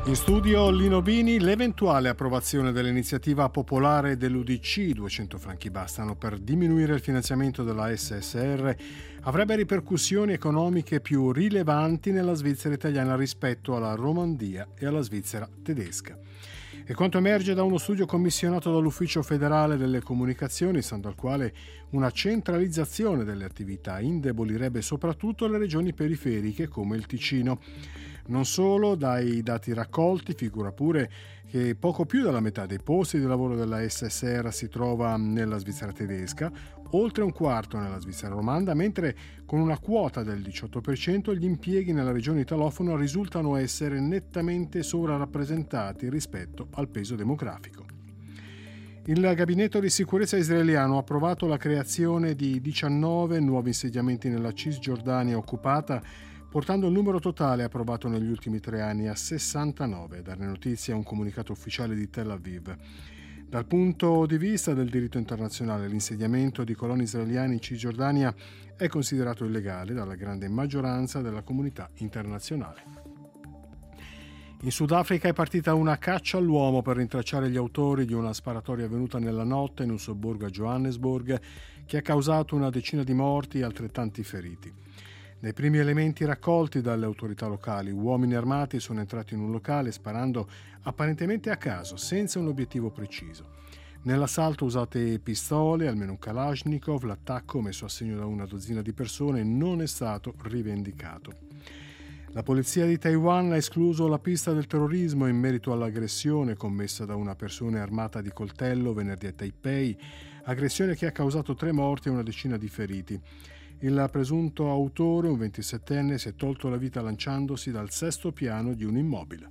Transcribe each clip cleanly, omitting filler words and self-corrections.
In studio Lino Bini. L'eventuale approvazione dell'iniziativa popolare dell'UDC, 200 franchi bastano per diminuire il finanziamento della SSR, avrebbe ripercussioni economiche più rilevanti nella Svizzera italiana rispetto alla Romandia e alla Svizzera tedesca. E quanto emerge da uno studio commissionato dall'Ufficio federale delle comunicazioni, stando al quale una centralizzazione delle attività indebolirebbe soprattutto le regioni periferiche come il Ticino. Non solo, dai dati raccolti figura pure che poco più della metà dei posti di lavoro della SSR si trova nella Svizzera tedesca, oltre un quarto nella Svizzera romanda, mentre con una quota del 18% gli impieghi nella regione italofona risultano essere nettamente sovrarappresentati rispetto al peso demografico. Il gabinetto di sicurezza israeliano ha approvato la creazione di 19 nuovi insediamenti nella Cisgiordania occupata, portando il numero totale approvato negli ultimi 3 anni a 69, a dare notizia un comunicato ufficiale di Tel Aviv. Dal punto di vista del diritto internazionale, l'insediamento di coloni israeliani in Cisgiordania è considerato illegale dalla grande maggioranza della comunità internazionale. In Sudafrica è partita una caccia all'uomo per rintracciare gli autori di una sparatoria avvenuta nella notte in un sobborgo a Johannesburg che ha causato una decina di morti e altrettanti feriti. Nei primi elementi raccolti dalle autorità locali, uomini armati sono entrati in un locale sparando apparentemente a caso, senza un obiettivo preciso. Nell'assalto usate pistole, almeno un Kalashnikov, l'attacco messo a segno da una dozzina di persone non è stato rivendicato. La polizia di Taiwan ha escluso la pista del terrorismo in merito all'aggressione commessa da una persona armata di coltello venerdì a Taipei, aggressione che ha causato 3 morti e una decina di feriti. Il presunto autore, un 27enne, si è tolto la vita lanciandosi dal 6° piano di un immobile.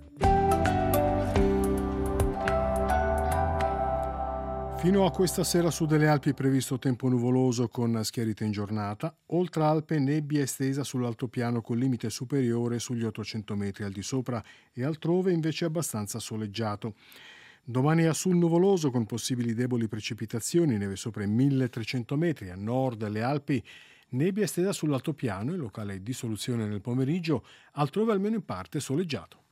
Fino a questa sera su delle Alpi è previsto tempo nuvoloso con schiarite in giornata. Oltre Alpe nebbia estesa sull'altopiano con limite superiore sugli 800 metri al di sopra e altrove invece abbastanza soleggiato. Domani a sul nuvoloso con possibili deboli precipitazioni, neve sopra i 1300 metri, a nord delle Alpi nebbia estesa sull'altopiano e locale dissoluzione nel pomeriggio, altrove almeno in parte soleggiato.